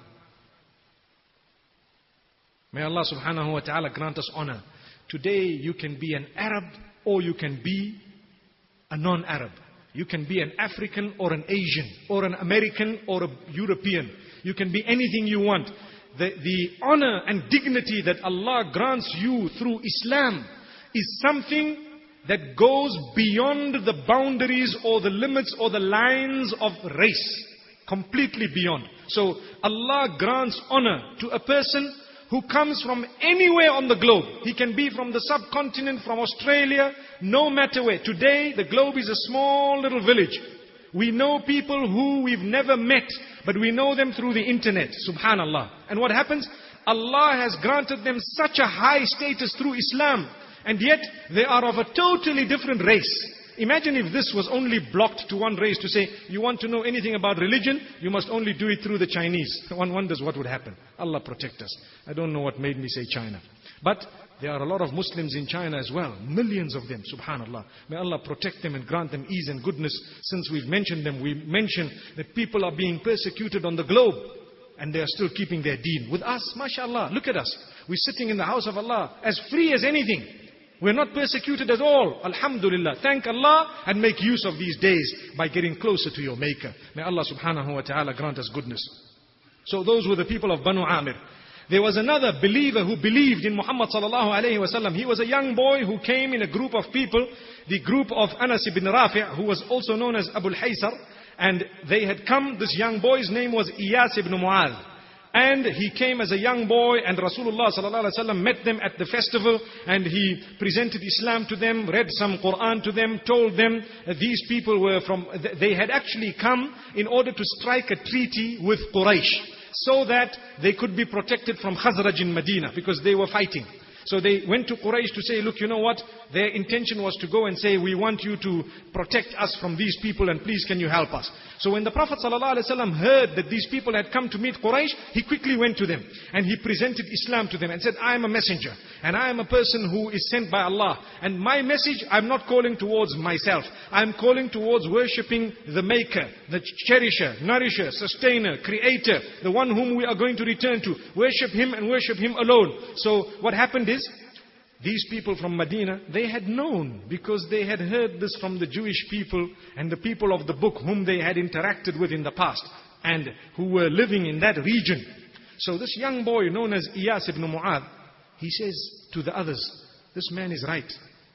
May Allah subhanahu wa ta'ala grant us honor. Today you can be an Arab or you can be a non-Arab. You can be an African or an Asian or an American or a European. You can be anything you want. the, the honor and dignity that Allah grants you through Islam is something that goes beyond the boundaries or the limits or the lines of race. Completely beyond. So Allah grants honor to a person who comes from anywhere on the globe. He can be from the subcontinent, from Australia, no matter where. Today, the globe is a small little village. We know people who we've never met, but we know them through the internet. Subhanallah. And what happens? Allah has granted them such a high status through Islam, and yet they are of a totally different race. Imagine if this was only blocked to one race, to say, you want to know anything about religion, you must only do it through the Chinese. One wonders what would happen. Allah protect us. I don't know what made me say China. But there are a lot of Muslims in China as well. Millions of them, subhanallah. May Allah protect them and grant them ease and goodness. Since we've mentioned them, we mentioned that people are being persecuted on the globe, and they are still keeping their deen. With us, mashallah, look at us. We're sitting in the house of Allah, as free as anything. We're not persecuted at all. Alhamdulillah. Thank Allah and make use of these days by getting closer to your Maker. May Allah subhanahu wa ta'ala grant us goodness. So those were the people of Banu Amir. There was another believer who believed in Muhammad sallallahu alayhi wa sallam. He was a young boy who came in a group of people, the group of Anas ibn Rafi', who was also known as Abu al-Haysar. And they had come, this young boy's name was Iyas ibn Mu'adh. And he came as a young boy, and Rasulullah sallallahu alaihi wasallam met them at the festival, and he presented Islam to them, read some Quran to them, told them that these people were from, they had actually come in order to strike a treaty with Quraysh, so that they could be protected from Khazraj in Medina, because they were fighting. So they went to Quraysh to say, look, you know what? Their intention was to go and say, we want you to protect us from these people, and please can you help us? So when the Prophet ﷺ heard that these people had come to meet Quraysh, he quickly went to them and he presented Islam to them and said, I am a messenger and I am a person who is sent by Allah. And my message, I'm not calling towards myself. I'm calling towards worshipping the Maker, the Cherisher, Nourisher, Sustainer, Creator, the one whom we are going to return to. Worship Him and worship Him alone. So what happened is, these people from Medina, they had known, because they had heard this from the Jewish people and the people of the book whom they had interacted with in the past and who were living in that region. So this young boy known as Iyas ibn Mu'adh, he says to the others, this man is right.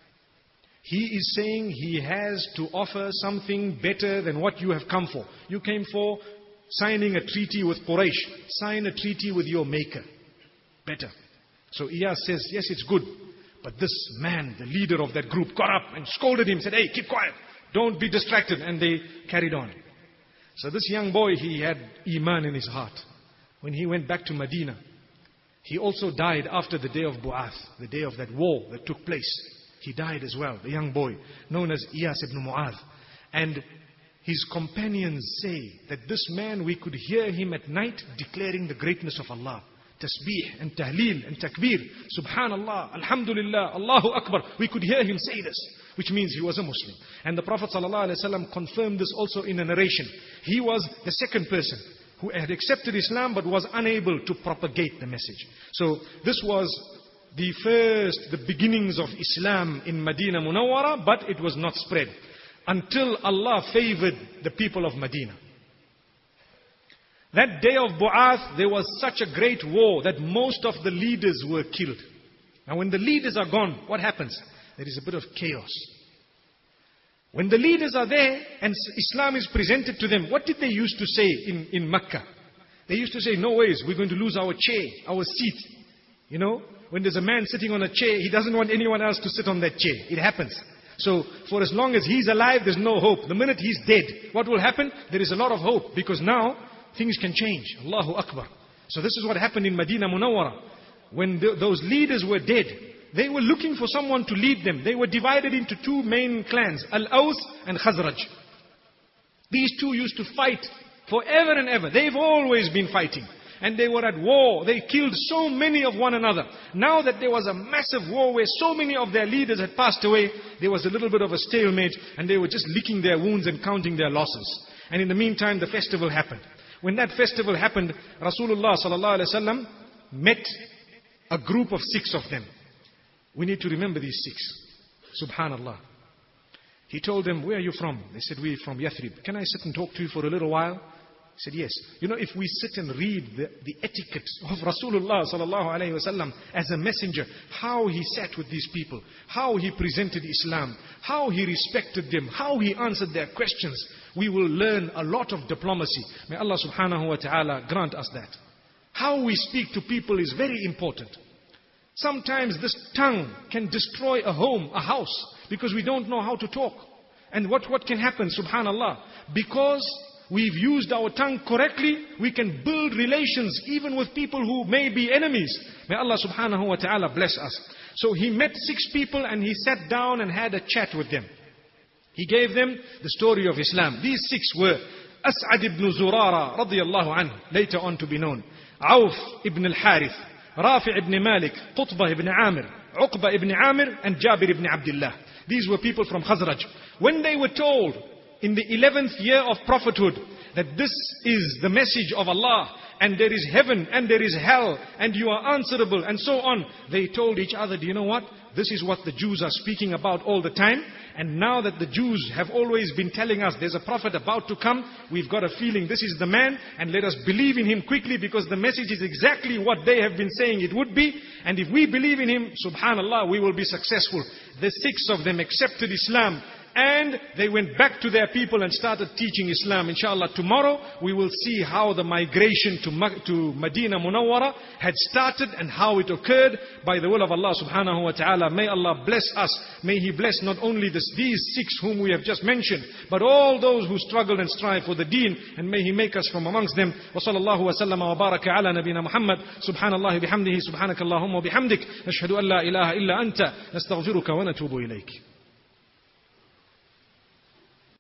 He is saying he has to offer something better than what you have come for. You came for signing a treaty with Quraysh. Sign a treaty with your Maker. Better. So Iyas says, yes, it's good. But this man, the leader of that group, got up and scolded him, said, hey, keep quiet, don't be distracted. And they carried on. So this young boy, he had Iman in his heart. When he went back to Medina, he also died after the day of Bu'ath, the day of that war that took place. He died as well, the young boy, known as Iyas ibn Mu'adh. And his companions say that this man, we could hear him at night declaring the greatness of Allah. Tasbih and Tahleel and Takbir, Subhanallah, Alhamdulillah, Allahu Akbar. We could hear him say this, which means he was a Muslim. And the Prophet ﷺ confirmed this also in a narration. He was the second person who had accepted Islam but was unable to propagate the message. So this was the first, the beginnings of Islam in Medina Munawwara, but it was not spread until Allah favored the people of Medina. That day of Bu'ath, there was such a great war that most of the leaders were killed. Now when the leaders are gone, what happens? There is a bit of chaos. When the leaders are there and Islam is presented to them, what did they used to say in, in Mecca? They used to say, no ways, we're going to lose our chair, our seat. You know, when there's a man sitting on a chair, he doesn't want anyone else to sit on that chair. It happens. So for as long as he's alive, there's no hope. The minute he's dead, what will happen? There is a lot of hope, because now things can change. Allahu Akbar. So this is what happened in Medina Munawwara. When the, those leaders were dead, they were looking for someone to lead them. They were divided into two main clans, Al-Aws and Khazraj. These two used to fight forever and ever. They've always been fighting. And they were at war. They killed so many of one another. Now that there was a massive war where so many of their leaders had passed away, there was a little bit of a stalemate, and they were just licking their wounds and counting their losses. And in the meantime, the festival happened. When that festival happened, Rasulullah sallallahu alaihi wasallam met a group of six of them. We need to remember these six. Subhanallah. He told them, where are you from? They said, we're from Yathrib. Can I sit and talk to you for a little while? He said, yes. You know, if we sit and read the, the etiquette of Rasulullah sallallahu alayhi wasallam as a messenger, how he sat with these people, how he presented Islam, how he respected them, how he answered their questions, we will learn a lot of diplomacy. May Allah subhanahu wa ta'ala grant us that. How we speak to people is very important. Sometimes this tongue can destroy a home, a house, because we don't know how to talk. And what, what can happen, subhanallah? Because we've used our tongue correctly, we can build relations even with people who may be enemies. May Allah subhanahu wa ta'ala bless us. So he met six people and he sat down and had a chat with them. He gave them the story of Islam. These six were As'ad ibn Zurara radiyallahu anhu, later on to be known, Auf ibn al-Harith, Rafi' ibn Malik, Qutbah ibn Amir, Uqba ibn Amir, and Jabir ibn Abdullah. These were people from Khazraj. When they were told in the eleventh year of prophethood that this is the message of Allah, and there is heaven and there is hell, and you are answerable, and so on, they told each other, do you know what? This is what the Jews are speaking about all the time. And now that the Jews have always been telling us there's a prophet about to come, we've got a feeling this is the man, and let us believe in him quickly, because the message is exactly what they have been saying it would be. And if we believe in him, subhanallah, we will be successful. The six of them accepted Islam, and they went back to their people and started teaching Islam. Inshallah, tomorrow we will see how the migration to, Ma to Medina Munawwara had started and how it occurred by the will of Allah subhanahu wa ta'ala. May Allah bless us. May He bless not only this, these six whom we have just mentioned, but all those who struggle and strive for the deen, and may He make us from amongst them. Wa sallallahu wa sallama wa baraka ala nabina Muhammad. Subhanallah bihamdihi, subhanakallahumma bihamdik. Nashhadu an la ilaha illa anta. Nastaghfiruka wa natubu ilayk.